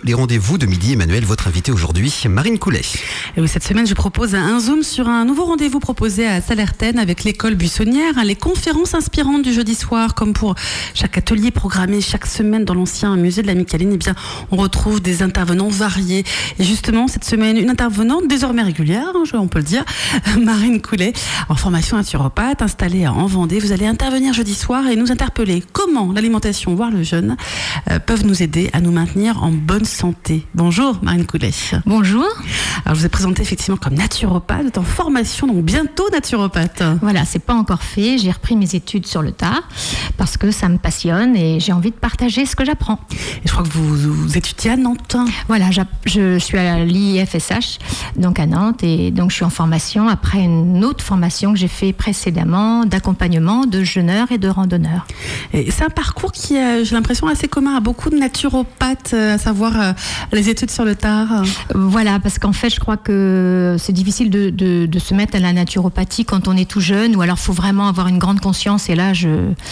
les rendez-vous de midi. Emmanuel, votre invité aujourd'hui, Marine Coulet. Et oui, cette semaine, je propose un zoom sur un nouveau rendez-vous proposé à Sallertaine avec l'école buissonnière. Les conférences inspirantes du jeudi soir, comme pour chaque atelier programmé chaque semaine dans l'ancien musée de la Micaline, eh bien, on retrouve des intervenants variés. Et justement, cette semaine, une intervenante désormais régulière, on peut le dire, Marine Coulet, en formation naturopathe, installée en Vendée. Vous allez intervenir jeudi soir et nous interpeller comment l'alimentation, voire le jeûne, peuvent nous aider à nous maintenir en bonne santé. Bonjour Marine Coulet. Bonjour. Alors je vous ai présenté effectivement comme naturopathe, en formation, donc bientôt naturopathe. Voilà, c'est pas encore fait. J'ai repris mes études sur le tard parce que ça me passionne et j'ai envie de partager ce que j'apprends. Et je crois que vous étudiez à Nantes. Voilà, je suis à l'IFSH, donc à Nantes, et donc je suis en formation après une autre formation que j'ai fait précédemment d'accompagnement de jeûneurs et de randonneurs. Et c'est un parcours qui est, j'ai l'impression, assez commun à beaucoup de naturopathes, à savoir les études sur le tard. Voilà, parce qu'en fait, je crois que c'est difficile de se mettre à la naturopathie quand on est tout jeune, ou alors il faut vraiment avoir une grande conscience, et là, je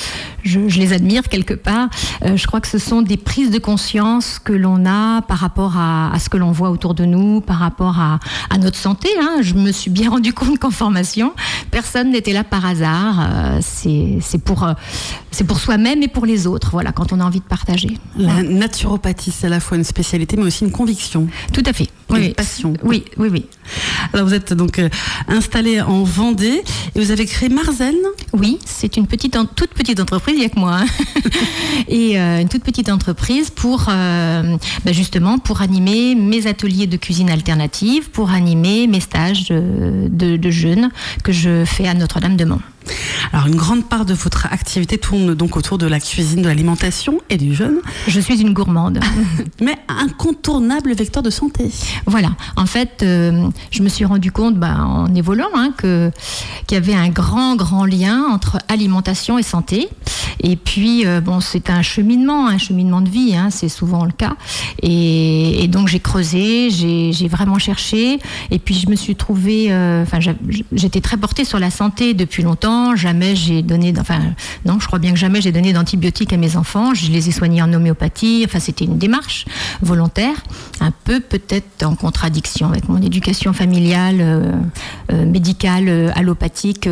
les admire quelque part. Je crois que ce sont des prises de conscience que l'on a par rapport à ce que l'on voit autour de nous, par rapport à notre santé. Je me suis bien rendu compte qu'en formation, personne n'était là par hasard. C'est pour soi-même et pour les autres, voilà, quand on a envie de partager. La naturopathie, c'est à la fois une spécialité, mais aussi une conviction. Tout à fait. Une passion. Oui. Alors vous êtes donc installée en Vendée et vous avez créé Marzen. Oui, c'est toute petite entreprise, il n'y a que moi. Et une toute petite entreprise pour justement pour animer mes ateliers de cuisine alternative, pour animer mes stages de jeûne que je fais à Notre-Dame-de-Mont. Alors une grande part de votre activité tourne donc autour de la cuisine, de l'alimentation et du jeûne. Je suis une gourmande. Mais incontournable vecteur de santé. Voilà, en fait, je me suis rendu compte en évoluant qu'il y avait un grand lien entre alimentation et santé. Et puis, c'est un cheminement de vie, c'est souvent le cas. Et donc j'ai creusé, j'ai vraiment cherché. Et puis je me suis trouvée, j'étais très portée sur la santé depuis longtemps. Jamais j'ai donné, je crois bien que jamais j'ai donné d'antibiotiques à mes enfants. Je les ai soignés en homéopathie. C'était une démarche volontaire, un peu peut-être en contradiction avec mon éducation familiale, médicale, allopathique.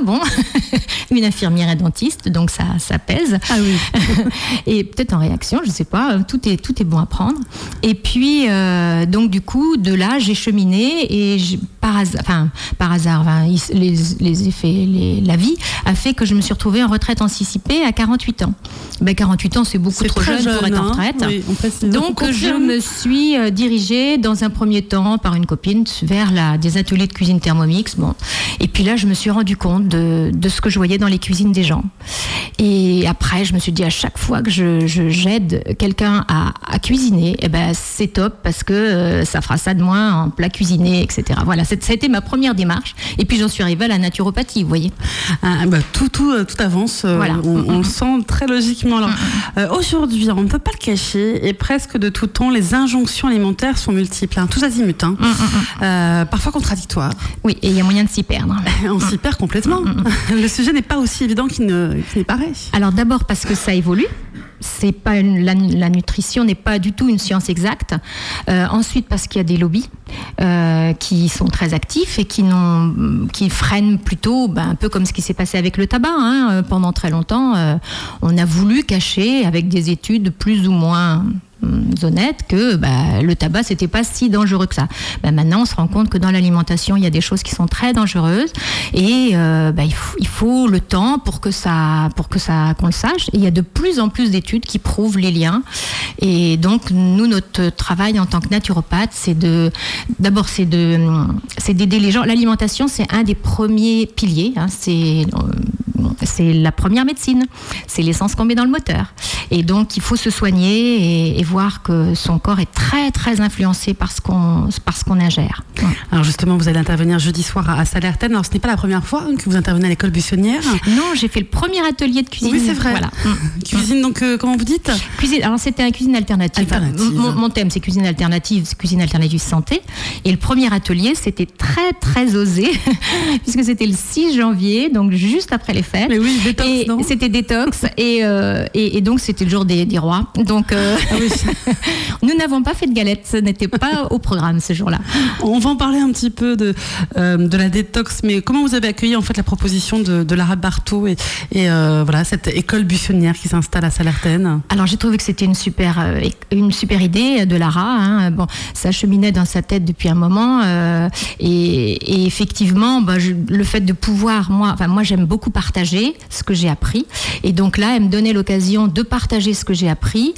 Une infirmière et dentiste, donc ça pèse. Ah oui. Et peut-être en réaction, je sais pas. Tout est bon à prendre. Et puis donc du coup, de là, j'ai cheminé et par hasard, les effets, la vie a fait que je me suis retrouvée en retraite anticipée à 48 ans. 48 ans, c'est beaucoup trop jeune pour être en retraite. Oui, donc, je me suis dirigée dans un premier temps par une copine vers des ateliers de cuisine Thermomix. Et puis là, je me suis rendu compte de ce que je voyais dans les cuisines des gens. Et après, je me suis dit, à chaque fois que j'aide quelqu'un à cuisiner, c'est top parce que ça fera ça de moi en plat cuisiné, etc. Voilà, ça a été ma première démarche. Et puis, j'en suis arrivée à la naturopathie, vous voyez. Tout avance. Voilà. On le sent très logiquement. Alors, aujourd'hui, on ne peut pas le cacher, et presque de tout temps, les injonctions alimentaires sont multiples, tous azimuts, parfois contradictoires. Oui, et il y a moyen de s'y perdre. On s'y perd complètement. Le sujet n'est pas aussi évident qu'il n'est paraît. Alors d'abord parce que ça évolue. C'est pas la nutrition n'est pas du tout une science exacte. Ensuite parce qu'il y a des lobbies qui sont très actifs et qui freinent plutôt, un peu comme ce qui s'est passé avec le tabac. Pendant très longtemps, on a voulu cacher avec des études plus ou moins honnête que le tabac c'était pas si dangereux que ça. Maintenant on se rend compte que dans l'alimentation il y a des choses qui sont très dangereuses et il faut le temps pour que qu'on le sache, et il y a de plus en plus d'études qui prouvent les liens. Et donc nous, notre travail en tant que naturopathe, c'est d'aider les gens. L'alimentation, c'est un des premiers piliers, c'est la première médecine, c'est l'essence qu'on met dans le moteur. Et donc il faut se soigner et voir que son corps est très très influencé par ce qu'on ingère. Alors justement, vous allez intervenir jeudi soir à Sallertaine. Alors ce n'est pas la première fois que vous intervenez à l'école buissonnière. Non, j'ai fait le premier atelier de cuisine. Oui, c'est vrai. Voilà. Cuisine, donc comment vous dites ? Cuisine. Alors c'était une cuisine alternative. Mon thème, c'est cuisine alternative santé. Et le premier atelier, c'était très très osé puisque c'était le 6 janvier, donc juste après les fêtes. Mais oui, détox, non ? C'était détox et donc c'était le jour des rois. Donc nous n'avons pas fait de galettes, ce n'était pas au programme ce jour-là. On va en parler un petit peu de la détox, mais comment vous avez accueilli en fait la proposition de Lara Bartaud et voilà cette école buissonnière qui s'installe à Sallertaine ? Alors j'ai trouvé que c'était une super idée de Lara. Hein. Bon, ça cheminait dans sa tête depuis un moment et effectivement, le fait de pouvoir, moi j'aime beaucoup partager ce que j'ai appris et donc là elle me donnait l'occasion de partager ce que j'ai appris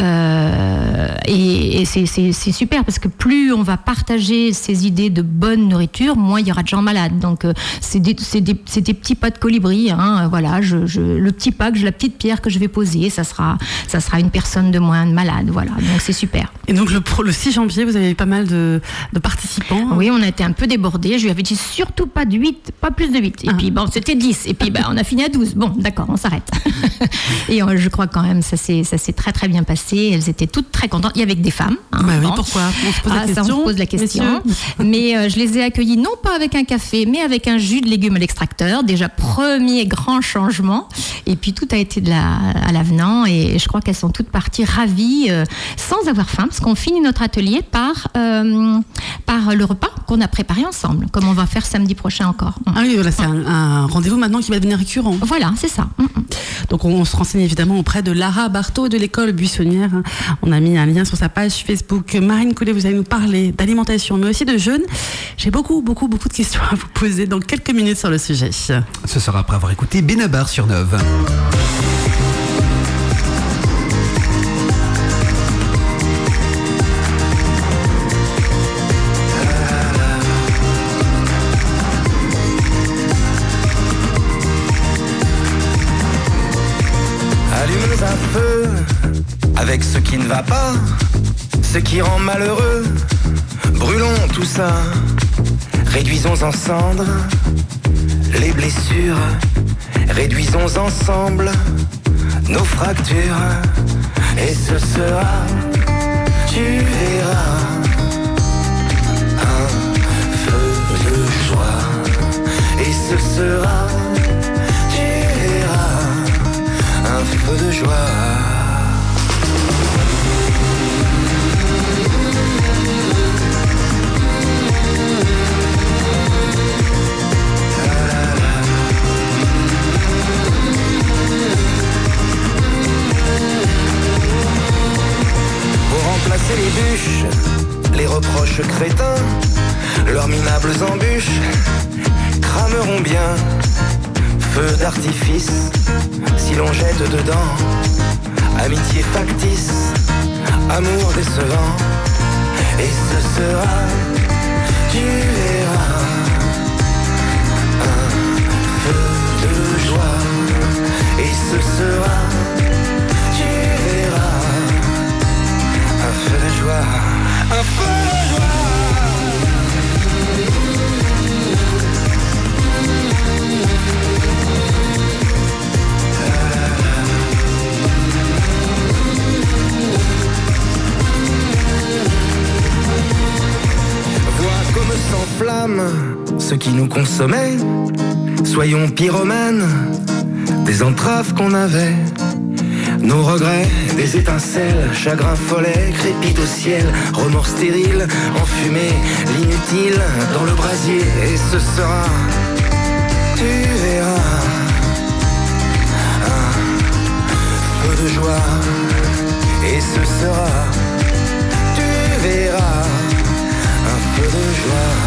et c'est super parce que plus on va partager ces idées de bonne nourriture, moins il y aura de gens malades. Donc c'est des petits pas de colibri. Hein. Voilà, le petit pas, la petite pierre que je vais poser, ça sera une personne de moins malade. Voilà, donc c'est super. Et donc le 6 janvier, vous avez eu pas mal de participants. Oui, on a été un peu débordés. Je lui avais dit surtout pas de 8, pas plus de 8. Et puis bon, c'était 10. Et puis on a fini à 12. Bon, d'accord, on s'arrête. Et je crois quand même ça s'est très très bien passé. Elles étaient toutes très contentes. Il y avait que des femmes. Hein, oui, pourquoi ? On se pose la question. Ça, on se pose la question. Mais je les ai accueillies non pas avec un café, mais avec un jus de légumes à l'extracteur. Déjà premier grand changement. Et puis tout a été à l'avenant. Et je crois qu'elles sont toutes parties ravies, sans avoir faim, parce qu'on finit notre atelier par le repas qu'on a préparé ensemble, comme on va faire samedi prochain encore. Ah oui, voilà, c'est un rendez-vous maintenant qui va devenir récurrent. Voilà, c'est ça. Donc on se renseigne évidemment auprès de Lara Bartaud de l'école buissonnière. On a mis un lien sur sa page Facebook. Marine Coulet, vous allez nous parler d'alimentation, mais aussi de jeûne. J'ai beaucoup de questions à vous poser dans quelques minutes sur le sujet. Ce sera après avoir écouté Benabar sur Neuve. Un feu avec ce qui ne va pas, ce qui rend malheureux. Brûlons tout ça, réduisons en cendres les blessures, réduisons ensemble nos fractures. Et ce sera, tu verras, un feu de joie. Et ce sera, un feu de joie. Pour remplacer les bûches, les reproches crétins, leurs minables embûches crameront bien. Feu d'artifice, si l'on jette dedans, amitié factice, amour décevant. Et ce sera, tu verras, un feu de joie. Et ce sera, tu verras, un feu de joie, un feu de joie. Comme s'enflamme ce qui nous consommait. Soyons pyromanes des entraves qu'on avait. Nos regrets, des étincelles, chagrin follet, crépite au ciel, remords stériles, enfumés, l'inutile dans le brasier. Et ce sera, tu verras, un feu de joie. Et ce sera, tu verras, un peu de joie.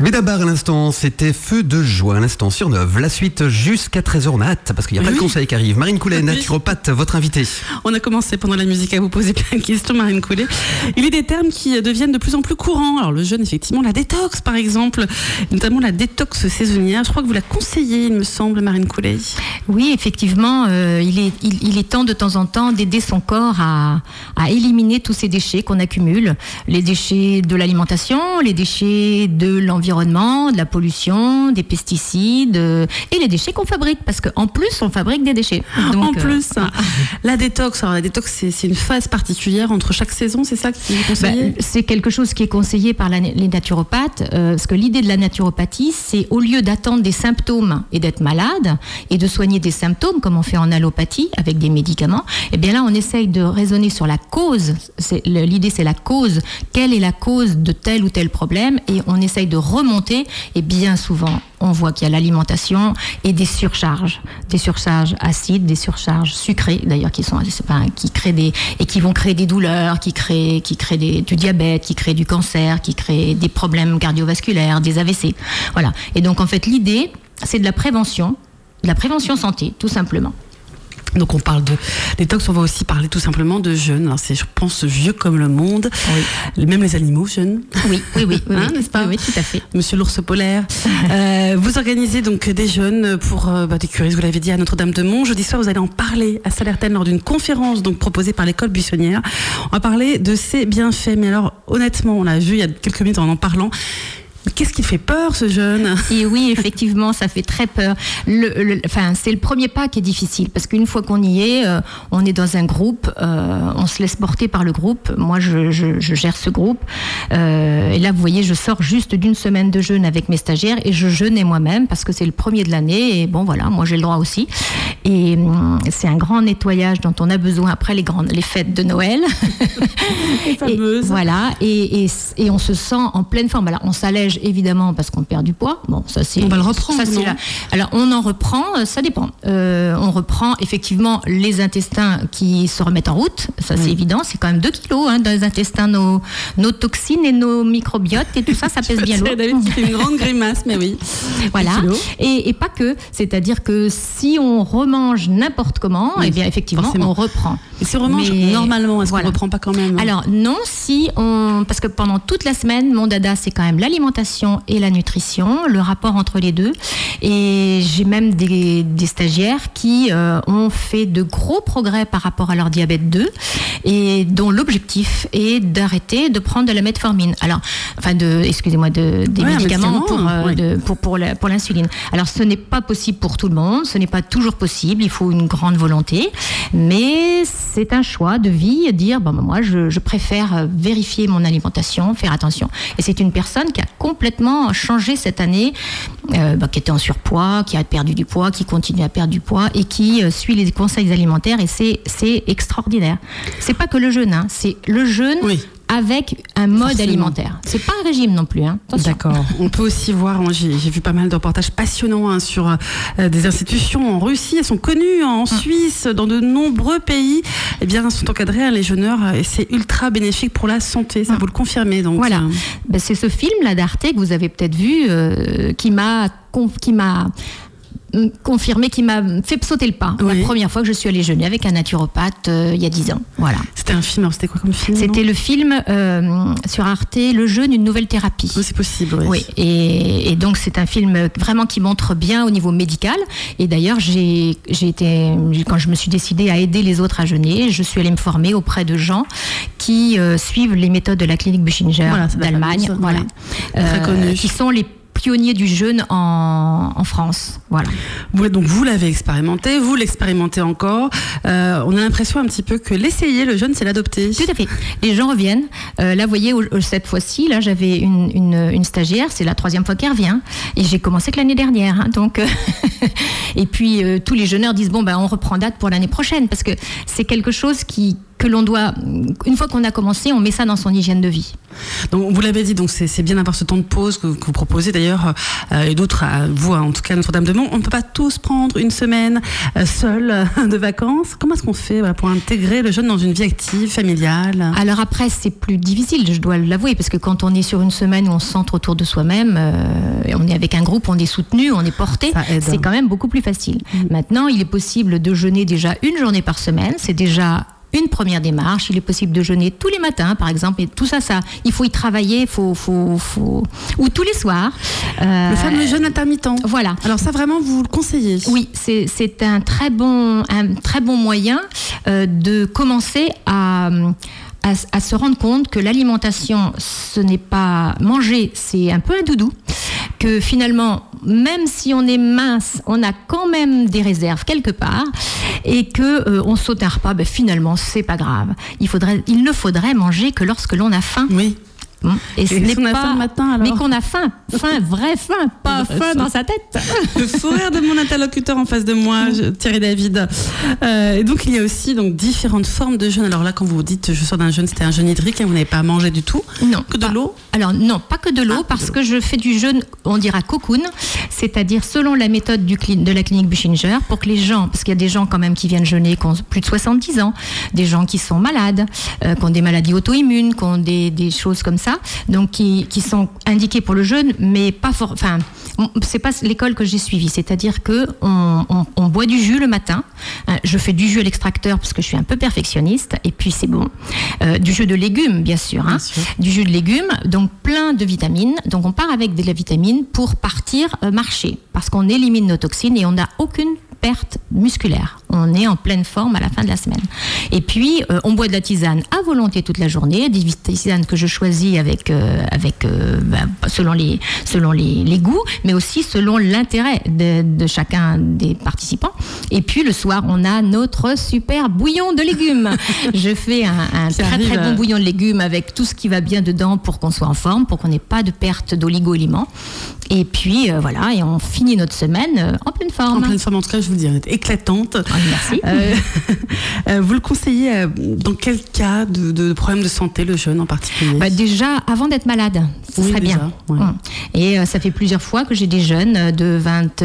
Benabar à l'instant, c'était Feu de joie à l'instant sur 9. La suite jusqu'à 13h, on a hâte parce qu'il y a plein de conseils qui arrivent. Marine Coulet, naturopathe, votre invitée. On a commencé pendant la musique à vous poser plein de questions, Marine Coulet. Il y a des termes qui deviennent de plus en plus courants. Alors le jeûne, effectivement, la détox par exemple, notamment la détox saisonnière. Je crois que vous la conseillez, il me semble, Marine Coulet. Oui, effectivement, il est temps de temps en temps d'aider son corps à éliminer tous ces déchets qu'on accumule. Les déchets de l'alimentation, les déchets de l'environnement, de la pollution, des pesticides et les déchets qu'on fabrique, parce qu'en plus on fabrique des déchets. Donc, en plus, la détox, c'est une phase particulière entre chaque saison, c'est ça qui est conseillé? C'est quelque chose qui est conseillé par les naturopathes, parce que l'idée de la naturopathie, c'est au lieu d'attendre des symptômes et d'être malade et de soigner des symptômes comme on fait en allopathie avec des médicaments, et bien là on essaye de raisonner sur la cause. L'idée c'est la cause. Quelle est la cause de tel ou tel problème? Et on essaye de remonter, et bien souvent on voit qu'il y a l'alimentation et des surcharges acides, des surcharges sucrées d'ailleurs qui vont créer des douleurs, qui créent du diabète, qui créent du cancer, qui créent des problèmes cardiovasculaires, des AVC. Voilà. Et donc en fait l'idée c'est de la prévention santé tout simplement. Donc on parle de détox, on va aussi parler tout simplement de jeûne. Alors c'est, je pense, vieux comme le monde. Oui. Même les animaux jeûnent. Oui, n'est-ce pas? Oui, tout à fait. Monsieur l'ours polaire. Vous organisez donc des jeûnes pour des curistes, vous l'avez dit, à Notre-Dame-de-Mont. Jeudi soir, vous allez en parler à Sallertaine lors d'une conférence donc proposée par l'école buissonnière. On va parler de ses bienfaits. Mais alors, honnêtement, on l'a vu il y a quelques minutes en parlant. Qu'est-ce qui fait peur, ce jeûne? Et oui, effectivement, ça fait très peur. C'est le premier pas qui est difficile, parce qu'une fois qu'on y est, on est dans un groupe, on se laisse porter par le groupe. Moi, je gère ce groupe. Et là, vous voyez, je sors juste d'une semaine de jeûne avec mes stagiaires, et je jeûnais moi-même, parce que c'est le premier de l'année, et bon, voilà, moi j'ai le droit aussi. Et c'est un grand nettoyage dont on a besoin après les fêtes de Noël. Les fameuses. Et, voilà, et on se sent en pleine forme. Alors, on s'allège évidemment parce qu'on perd du poids. Bon, ça c'est. On va le reprendre. Ça, alors on en reprend, ça dépend. On reprend effectivement les intestins qui se remettent en route. Ça c'est évident. C'est quand même 2 kilos dans les intestins, nos toxines et nos microbiotes et tout ça, ça pèse bien lourd. David qui fait une grande grimace, mais oui. Voilà. Et pas que. C'est-à-dire que si on remange n'importe comment, eh bien effectivement forcément. On reprend. Et si on remange normalement, est-ce qu'on reprend pas quand même? Alors non, parce que pendant toute la semaine, mon dada c'est quand même l'alimentation et la nutrition, le rapport entre les deux. Et j'ai même des stagiaires qui ont fait de gros progrès par rapport à leur diabète 2 et dont l'objectif est d'arrêter de prendre de la metformine. Alors, des médicaments pour l'insuline. Alors, ce n'est pas possible pour tout le monde, ce n'est pas toujours possible, il faut une grande volonté, mais c'est un choix de vie, dire, moi, je préfère vérifier mon alimentation, faire attention. Et c'est une personne qui a complètement changé cette année, qui était en surpoids, qui a perdu du poids, qui continue à perdre du poids et qui suit les conseils alimentaires, et c'est extraordinaire. C'est pas que le jeûne, c'est le jeûne avec un mode alimentaire. C'est pas un régime non plus. Attention. D'accord. On peut aussi voir, j'ai vu pas mal de reportages passionnants sur des institutions en Russie. Elles sont connues en Suisse, dans de nombreux pays. Eh bien, sont encadrés les jeûneurs et c'est ultra bénéfique pour la santé. Ça vous le confirmez donc. Voilà. C'est ce film là d'Arte que vous avez peut-être vu qui m'a confirmé, qui m'a fait sauter le pas. La première fois que je suis allée jeûner avec un naturopathe il y a 10 ans. Voilà. C'était un film, alors c'était quoi comme film? C'était le film sur Arte, Le jeûne, une nouvelle thérapie. Oui, c'est possible. Oui. Et donc c'est un film vraiment qui montre bien au niveau médical. Et d'ailleurs, quand je me suis décidée à aider les autres à jeûner, je suis allée me former auprès de gens qui suivent les méthodes de la clinique Buchinger d'Allemagne. Voilà. Très connus. Qui sont les pionnier du jeûne en France. Voilà. Donc vous l'avez expérimenté, vous l'expérimentez encore. On a l'impression un petit peu que l'essayer, le jeûne, c'est l'adopter. Tout à fait. Les gens reviennent. Là, vous voyez, cette fois-ci, là, j'avais une stagiaire, c'est la 3e fois qu'elle revient. Et j'ai commencé que l'année dernière. Donc, et puis, tous les jeûneurs disent, on reprend date pour l'année prochaine. Parce que c'est quelque chose qui que l'on doit, une fois qu'on a commencé, on met ça dans son hygiène de vie. Donc, vous l'avez dit, donc c'est bien d'avoir ce temps de pause que vous proposez d'ailleurs, et d'autres, vous en tout cas Notre-Dame-de-Mont. On ne peut pas tous prendre une semaine seule de vacances. Comment est-ce qu'on fait pour intégrer le jeune dans une vie active, familiale ? Alors après, c'est plus difficile, je dois l'avouer, parce que quand on est sur une semaine où on se centre autour de soi-même, on est avec un groupe, on est soutenu, on est porté, c'est quand même beaucoup plus facile. Maintenant, il est possible de jeûner déjà une journée par semaine, c'est déjà une première démarche. Il est possible de jeûner tous les matins, par exemple, et tout ça, il faut y travailler, ou tous les soirs. Le fameux jeûne intermittent. Voilà. Alors ça, vraiment, vous le conseillez ? Oui, c'est un très bon moyen de commencer à se rendre compte que l'alimentation, ce n'est pas manger, c'est un peu un doudou. Que finalement, même si on est mince, on a quand même des réserves quelque part, et que on saute un repas, finalement, c'est pas grave. Il ne faudrait manger que lorsque l'on a faim. Oui. Et ce n'est pas faim le matin, alors. Mais qu'on a faim, vraie faim, pas faim dans sa tête. Le sourire de mon interlocuteur en face de moi, Thierry David. Et donc il y a aussi différentes formes de jeûne. Alors là, quand vous dites je sors d'un jeûne, c'était un jeûne hydrique et vous n'avez pas mangé du tout ? Non, que de l'eau ? Alors non, pas que de l'eau, parce que je fais du jeûne, on dira cocoon, c'est-à-dire selon la méthode de la clinique Buchinger, pour que les gens, parce qu'il y a des gens quand même qui viennent jeûner, qui ont plus de 70 ans, des gens qui sont malades, qui ont des maladies auto-immunes, qui ont des choses comme ça, donc qui sont indiqués pour le jeûne, mais pas c'est pas l'école que j'ai suivie, c'est-à-dire que on boit du jus le matin. Je fais du jus à l'extracteur parce que je suis un peu perfectionniste, et puis c'est bon. Du jus de légumes, bien sûr. Du jus de légumes, donc plein de vitamines. Donc on part avec de la vitamine pour partir marcher, parce qu'on élimine nos toxines et on n'a aucune perte musculaire. On est en pleine forme à la fin de la semaine. Et puis, on boit de la tisane à volonté toute la journée, des tisanes que je choisis selon les goûts, mais aussi selon l'intérêt de chacun des participants. Et puis, le soir, on a notre super bouillon de légumes. Je fais un très bon bouillon de légumes avec tout ce qui va bien dedans pour qu'on soit en forme, pour qu'on n'ait pas de perte d'oligo-éléments. Et puis, voilà, et on finit notre semaine en pleine forme. En pleine forme, en tout cas, je vous le dis, elle est éclatante. Merci. Vous le conseillez dans quel cas de problème de santé, le jeûne en particulier ? Déjà, avant d'être malade, ce serait bien. Ouais. Et ça fait plusieurs fois que j'ai des jeunes de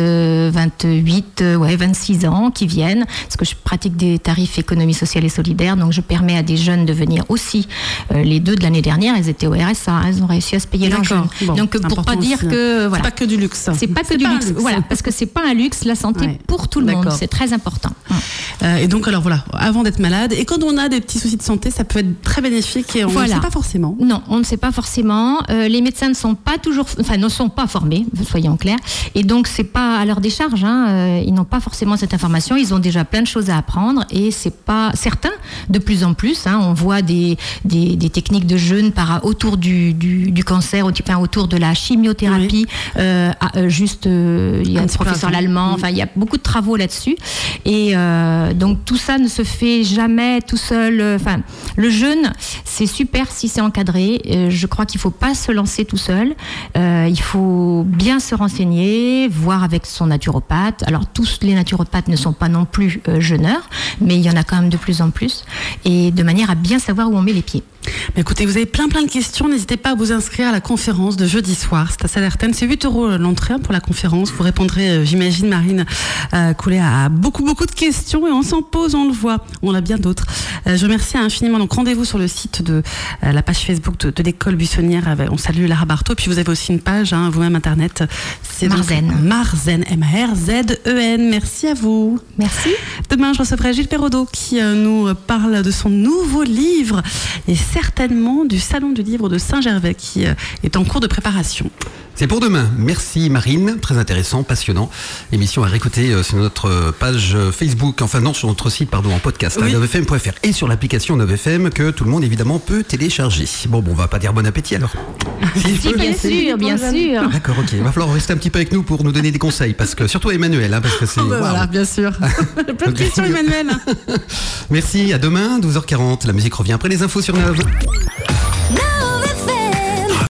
26 ans qui viennent, parce que je pratique des tarifs économie sociale et solidaire, donc je permets à des jeunes de venir aussi. Les deux de l'année dernière, elles étaient au RSA, elles ont réussi à se payer leur jeûne. Bon, donc pour pas dire que... Voilà. C'est pas que du luxe. C'est pas que du luxe. Voilà, parce que c'est pas un luxe, la santé pour tout le monde, c'est très important. Et donc alors voilà, avant d'être malade, et quand on a des petits soucis de santé, ça peut être très bénéfique et on ne sait pas forcément. Non, on ne sait pas forcément. Les médecins ne sont pas formés, soyons clairs, et donc c'est pas à leur décharge. Ils n'ont pas forcément cette information. Ils ont déjà plein de choses à apprendre, et c'est pas certains. De plus en plus, on voit des techniques de jeûne autour du cancer, autour de la chimiothérapie. Il y a le professeur Lallemand. Enfin, il y a beaucoup de travaux là-dessus. Et donc tout ça ne se fait jamais tout seul. Le jeûne, c'est super si c'est encadré. Je crois qu'il ne faut pas se lancer tout seul. Il faut bien se renseigner, voir avec son naturopathe. Alors tous les naturopathes ne sont pas non plus jeûneurs, mais il y en a quand même de plus en plus. Et de manière à bien savoir où on met les pieds. Mais écoutez, vous avez plein de questions. N'hésitez pas à vous inscrire à la conférence de jeudi soir. C'est à Salertaine. C'est 8 € l'entrée pour la conférence. Vous répondrez, j'imagine, Marine Coulet, à beaucoup de questions. Et on s'en pose, on le voit. On a bien d'autres. Je remercie infiniment. Donc rendez-vous sur le site de la page Facebook de l'école buissonnière. On salue Lara Barthaud. Puis vous avez aussi une page, vous-même internet. C'est Marzen. Marzen, M-A-R-Z-E-N. Merci à vous. Merci. Demain, je recevrai Gilles Perraudot qui nous parle de son nouveau livre et certainement du Salon du Livre de Saint-Gervais qui est en cours de préparation. C'est pour demain. Merci Marine, très intéressant, passionnant. Émission à réécouter sur notre page Facebook, sur notre site, en podcast, 9fm.fr et sur l'application 9fm que tout le monde évidemment peut télécharger. Bon, on va pas dire bon appétit alors. Si, bien sûr. D'accord, ok. Il va falloir rester un petit peu avec nous pour nous donner des conseils, parce que surtout Emmanuel, parce que c'est. Voilà, bien sûr. Plein de questions, Emmanuel. Merci, à demain, 12h40. La musique revient après les infos sur 9.